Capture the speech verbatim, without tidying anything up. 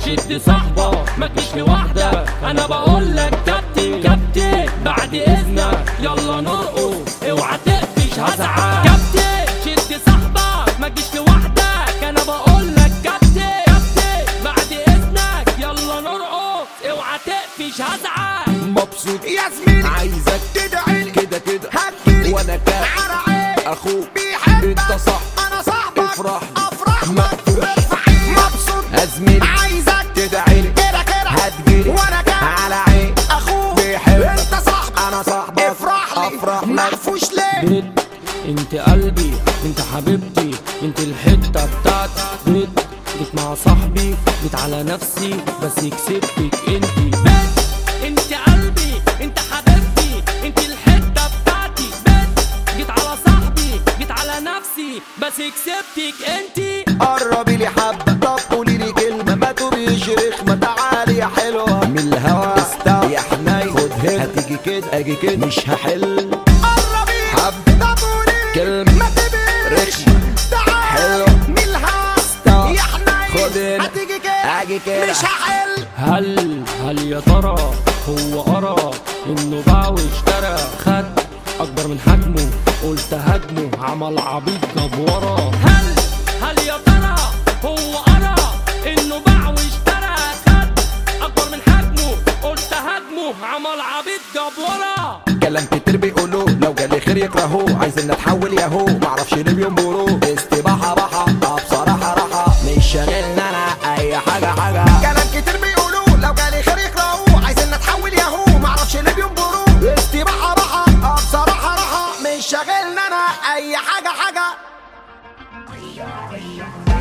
شد صاحبك ما تجيش لوحدك، انا بقول لك كابتن كابتن بعد اذنك يلا نرقص اوعى تقفش هزعل. كابتن شد صاحبك ما تجيش لوحدك، انا بقول لك كابتن كابتن بعد اذنك يلا نرقص اوعى تقفش هزعل. مبسوط يا زميلي عايزك تدعيلي كده كده هتجيلي وانا كده على عيني اخوك بيحبك انت صح انا صاحبك افرح افرح مقفوش ارفع ايدك مبسوط يا زميلي عايزك تدعيلي كده كده هتجيلي وانا كده على عيني اخوك بيحبك انت صاحبك انا صاحبك افرح لي افرح لك. مقفوش ليه بنت انت قلبي انت حبيبتي انت الحته بتاعتي. بنت جيت مع صاحبي جيت على نفسي بس كسبتك انت. بنت انت قلبي انت حبيبتي انت الحته بتاعتي. بنت جيت على صاحبي جيت على نفسي بس كسبتك انت. قربي لي حبه طب قولي لي كلمه ما تقوليش رخمه تعالي يا حلوه من الهوا استوى يا حنين خد هنا هتيجي كده اجي كده مش هحل. قربي حبه طب قولي كلمه ما تبقاش رخمه تعال حلوه ملها استوى يا حنين خد هنا هتيجي كده اجي كده مش هحل. هل هل يا ترى هو قرا انه باع واشترى خد اكبر من حجمه قلت هاجمه عمل عبيط جاب ورا. هل هل يا ترى هو قرا انه باع واشترى خد اكبر من حجمه قلت هاجمه عمل عبيط جاب ورا. كلام كتير بيقولوه لو جالي خير يكرهوه عايزين نتحول ياهو معرفش ليه بينبروه استباحه بحه اه بصراحه راحه مش شاغلنا انا اي حاجه حاجه. كلام كتير بيقولوه لو جالي خير يكرهوه عايزين نتحول ياهو معرفش ليه بينبروه استباحه راحه اه بصراحه راحه مش شاغلنا انا اي حاجه حاجه.